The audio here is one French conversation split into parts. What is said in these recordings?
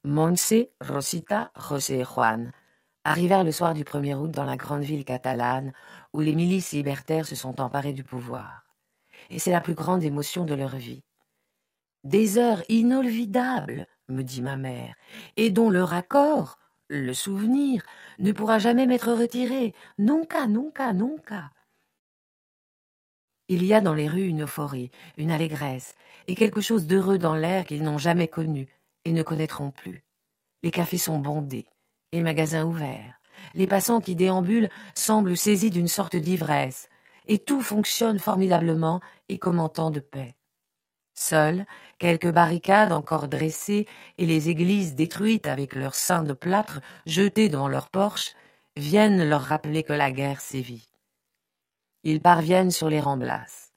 Montse, Rosita, José et Juan arrivèrent le soir du 1er août dans la grande ville catalane où les milices libertaires se sont emparées du pouvoir. Et c'est la plus grande émotion de leur vie. Des heures inolvidables, me dit ma mère, et dont le raccord, le souvenir, ne pourra jamais m'être retiré. Nunca, nunca, nunca. Il y a dans les rues une euphorie, une allégresse, et quelque chose d'heureux dans l'air qu'ils n'ont jamais connu et ne connaîtront plus. Les cafés sont bondés, les magasins ouverts. Les passants qui déambulent semblent saisis d'une sorte d'ivresse, et tout fonctionne formidablement et comme en temps de paix. Seules, quelques barricades encore dressées et les églises détruites avec leurs saints de plâtre jetés devant leurs porches viennent leur rappeler que la guerre sévit. Ils parviennent sur les Ramblas.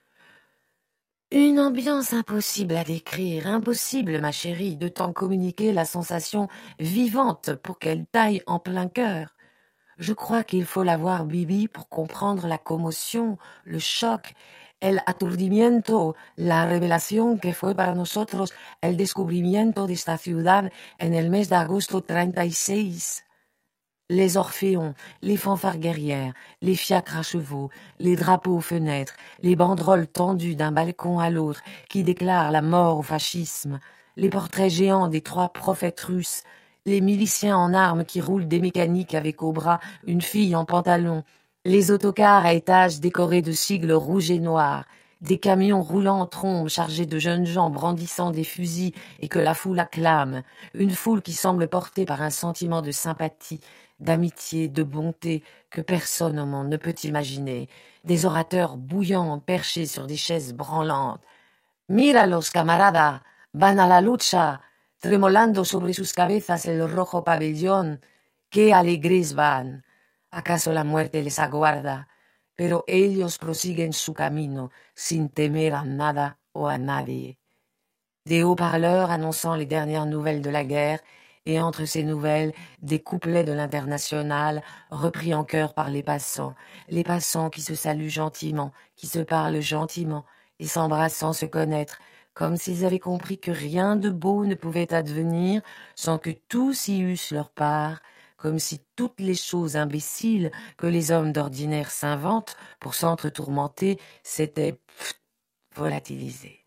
Une ambiance impossible à décrire, impossible, ma chérie, de t'en communiquer la sensation vivante pour qu'elle taille en plein cœur. Je crois qu'il faut la voir, Bibi, pour comprendre la commotion, le choc, el aturdimiento, la revelación que fue para nosotros el descubrimiento de esta ciudad en el mes de agosto 36. Les orphéons, les fanfares guerrières, les fiacres à chevaux, les drapeaux aux fenêtres, les banderoles tendues d'un balcon à l'autre qui déclarent la mort au fascisme, les portraits géants des 3 prophètes russes, les miliciens en armes qui roulent des mécaniques avec au bras une fille en pantalon, les autocars à étages décorés de sigles rouges et noirs, des camions roulant en trombe chargés de jeunes gens brandissant des fusils et que la foule acclame, une foule qui semble portée par un sentiment de sympathie, d'amitié, de bonté que personne au monde ne peut imaginer, des orateurs bouillants perchés sur des chaises branlantes. « Míralos, camarada, van a la lucha, tremolando sobre sus cabezas el rojo pabellón, qué alegres van. ¿Acaso la muerte les aguarda? Pero ellos prosiguen su camino, sin temer a nada o a nadie. » Des haut-parleurs annonçant les dernières nouvelles de la guerre, et entre ces nouvelles, des couplets de l'Internationale, repris en chœur par les passants qui se saluent gentiment, qui se parlent gentiment, et s'embrassent sans se connaître, comme s'ils avaient compris que rien de beau ne pouvait advenir sans que tous y eussent leur part, comme si toutes les choses imbéciles que les hommes d'ordinaire s'inventent pour s'entre-tourmenter s'étaient volatilisées.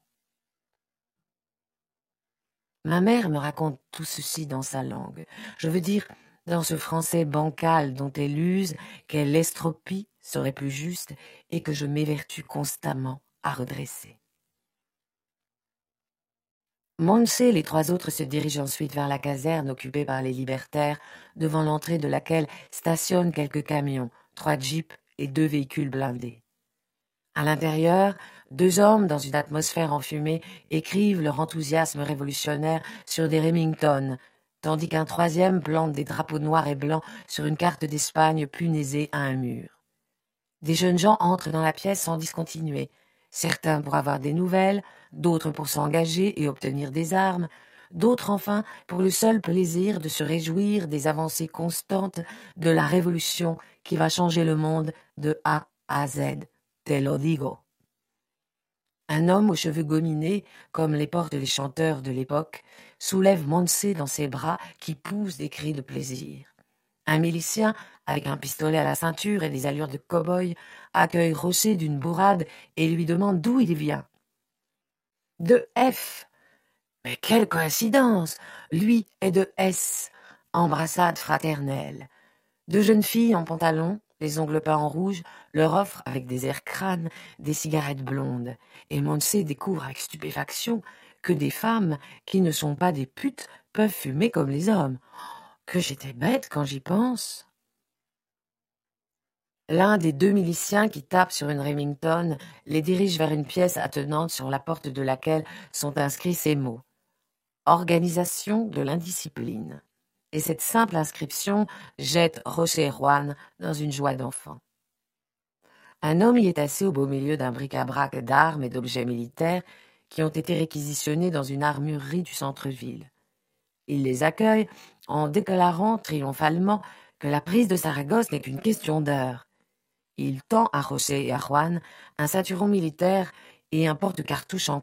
Ma mère me raconte tout ceci dans sa langue, je veux dire dans ce français bancal dont elle use, qu'elle estropie, serait plus juste, et que je m'évertue constamment à redresser. Montse et les 3 autres se dirigent ensuite vers la caserne occupée par les libertaires, devant l'entrée de laquelle stationnent quelques camions, 3 jeeps et 2 véhicules blindés. À l'intérieur, 2 hommes, dans une atmosphère enfumée, écrivent leur enthousiasme révolutionnaire sur des Remington, tandis qu'un 3e plante des drapeaux noirs et blancs sur une carte d'Espagne punaisée à un mur. Des jeunes gens entrent dans la pièce sans discontinuer, certains pour avoir des nouvelles, d'autres pour s'engager et obtenir des armes, d'autres enfin pour le seul plaisir de se réjouir des avancées constantes de la révolution qui va changer le monde de A à Z. Te lo digo. Un homme aux cheveux gominés, comme les portent les chanteurs de l'époque, soulève Montse dans ses bras qui poussent des cris de plaisir. Un milicien, avec un pistolet à la ceinture et des allures de cow-boy, accueille José d'une bourrade et lui demande d'où il vient. De F. Mais quelle coïncidence! Lui est de S. Embrassade fraternelle. 2 jeunes filles en pantalon, les ongles peints en rouge, leur offrent, avec des airs crânes, des cigarettes blondes. Et Montse découvre avec stupéfaction que des femmes, qui ne sont pas des putes, peuvent fumer comme les hommes. Que j'étais bête quand j'y pense. L'un des 2 miliciens qui tapent sur une Remington les dirige vers une pièce attenante sur la porte de laquelle sont inscrits ces mots. Organisation de l'indiscipline. Et cette simple inscription jette José et Juan dans une joie d'enfant. Un homme y est assis au beau milieu d'un bric-à-brac d'armes et d'objets militaires qui ont été réquisitionnés dans une armurerie du centre-ville. Il les accueille en déclarant triomphalement que la prise de Saragosse n'est qu'une question d'heure. Il tend à José et à Juan un ceinturon militaire et un porte-cartouches en